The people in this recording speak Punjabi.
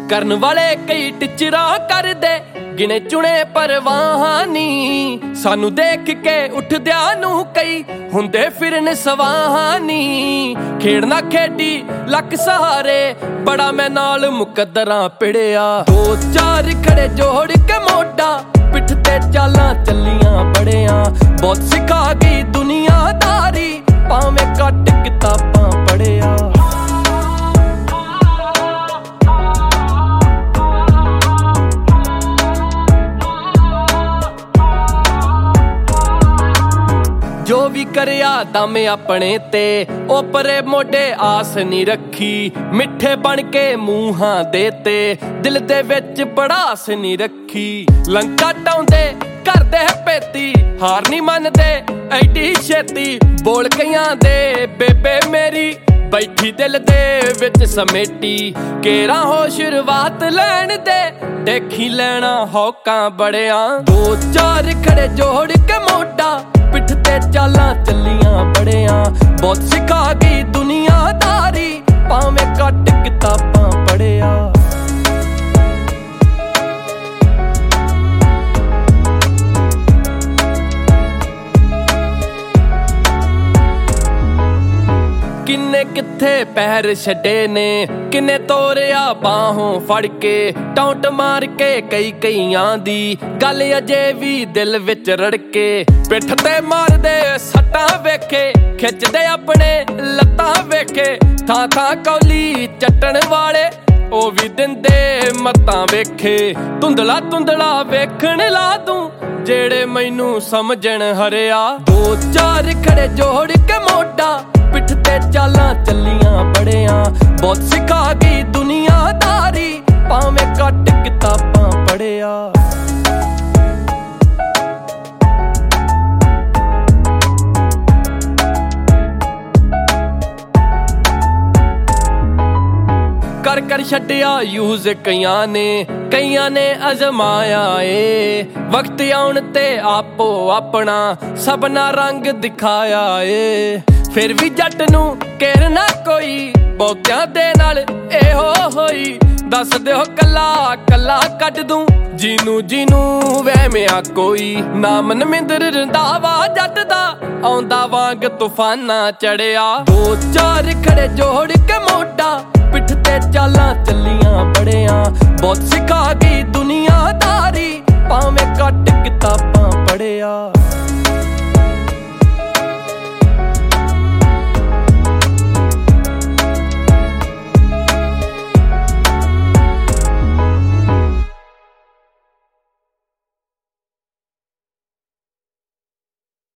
ਕਰਨ ਵਾਲੇ ਕਈ ਟਿਚਰਾ ਕਰਦੇ ਗਿਣੇ ਚੁਣੇ ਪਰਵਾਹਾਂ ਨੀ ਸਾਨੂੰ ਦੇਖ ਕੇ ਉੱਠਦਿਆਂ ਨੂੰ ਕਈ ਹੁੰਦੇ ਫਿਰਨ ਸਵਾਹਾਂ ਨੀ ਖੇਡਣਾ ਖੇਡੀ ਲੱਕ ਸਹਾਰੇ ਬੜਾ ਮੈਂ ਨਾਲ ਮੁਕੱਦਰਾਂ ਪਿੜਿਆ ਦੋ ਚਾਰ ਖੜੇ ਜੋੜ ਕੇ ਮੋਢਾ ਪਿੱਠ ਤੇ ਚਾਲਾਂ ਚੱਲੀਆਂ ਬੜਿਆਂ ਬਹੁਤ ਸਿਖਾ ਗਈ ਦੁਨੀਆਦਾਰੀ ਭਾਵੇਂ ਘੱਟ ਕਿਤਾਬਾਂ ਪੜ੍ਹਿਆ ਜੋ ਵੀ ਕਰਿਆ ਦਮ ਆਪਣੇ ਤੇ ਓਪਰੇ ਮੋਢੇ ਆਸ ਨੀ ਰੱਖੀ ਮਿੱਠੇ ਬਣ ਕੇ ਮੂੰਹਾਂ ਦੇ ਤੇ ਦਿਲ ਦੇ ਵਿੱਚ ਪੜਾਸ ਨੀ ਰੱਖੀ ਲੰਕਾ ਟਾਉਂਦੇ ਕਰਦੇ ਪੇਤੀ ਹਾਰ ਨੀ ਮੰਨਦੇ ਐਡੀ ਛੇਤੀ ਬੋਲ ਗਈਆਂ ਦੇ ਬੇਬੇ ਮੇਰੀ ਬੈਠੀ ਦਿਲ ਦੇ ਵਿੱਚ ਸਮੇਟੀ ਕੇਰਾਂ ਹੋ ਸ਼ੁਰੂਆਤ ਲੈਣ ਦੇ ਦੇਖੀ ਲੈਣਾ ਹੌਕਾਂ ਬੜਿਆਂ ਦੋ ਚਾਰ ਖੜੇ ਜੋੜ ਕੇ ਮੋਢਾ ਪਿੱਠ ਤੇ ਚਾਲਾਂ ਚੱਲੀਆਂ ਬੜਿਆਂ ਬਹੁਤ ਸਿਖਾ ਗਈ ਦੁਨੀਆਦਾਰੀ ਭਾਵੇਂ ਘੱਟ ਕਿਤਾਬਾਂ ਪੜ੍ਹਿਆ ਕਿੰਨੇ ਕਿੱਥੇ ਪੈਰ ਛੱਡੇ ਨੇ ਕਿੰਨੇ ਤੋਰਿਆ ਬਾਹੋਂ ਫੜ ਕੇ ਟੌਂਟ ਮਾਰ ਕੇ ਕਈਆਂ ਦੀ ਗੱਲ ਅਜੇ ਵੀ ਦਿਲ ਵਿੱਚ ਰੜਕੇ ਪਿੱਠ ਤੇ ਮਾਰਦੇ ਸੱਟਾਂ ਵੇਖੇ ਖਿੱਚਦੇ ਆਪਣੇ ਲੱਤਾਂ ਵੇਖੇ ਥਾਂ ਥਾਂ ਕੌਲੀ ਚੱਟਣ ਵਾਲੇ ਉਹ ਵੀ ਦਿੰਦੇ ਮੱਤਾਂ ਵੇਖੇ ਧੁੰਦਲਾ ਵੇਖਣ ਲਾ ਤੂੰ ਜਿਹੜੇ ਮੈਨੂੰ ਸਮਝਣ ਹਰਿਆ ਦੋ ਚਾਰ ਖੜੇ ਜੋੜ ਕੇ ਮੋਢਾ ਪਿੱਠ ਤੇ ਚਾਲਾਂ ਚੱਲੀਆਂ ਬੜਿਆਂ ਬਹੁਤ ਸਿਖਾ ਗਈ ਦੁਨੀਆਦਾਰੀ ਭਾਵੇਂ ਘੱਟ ਕਿਤਾਬਾਂ ਪੜ੍ਹਿਆ ਕਰ ਛੱਡਿਆ ਯੂਜ਼ ਕਈਆਂ ਨੇ ਅਜ਼ਮਾਇਆ ਏ ਵਕਤ ਆਉਣ ਤੇ ਆਪੋ ਆਪਣਾ ਸਭਨਾ ਰੰਗ ਦਿਖਾਇਆ ਏ ਫਿਰ ਵੀ ਜੱਟ ਨੂੰ ਕਹਿਰ ਨਾ ਕੋਈ ਬਹੁਤਿਆਂ ਦੇ ਨਾਲ ਇਹੋ ਹੋਈ ਦੱਸ ਦਿਓ ਕੱਲਾ ਕੱਢ ਦੂੰ ਜਿਹਨੂੰ ਵਹਿਮਿਆ ਕੋਈ ਨਾਮ ਨਮਿੰਦਰ ਰੰਧਾਵਾ ਜੱਟ ਦਾ ਆਉਂਦਾ ਵਾਂਗ ਤੂਫਾਨਾਂ ਚੜਿਆ ਦੋ ਚਾਰ ਖੜੇ ਜੋੜ ਕੇ ਮੋਢਾ ਪਿੱਠ ਤੇ ਚਾਲਾਂ ਚੱਲੀਆਂ ਬੜਿਆਂ ਬਹੁਤ ਸਿਖਾ ਗਈ ਦੁਨੀਆਦਾਰੀ ਭਾਵੇਂ ਘੱਟ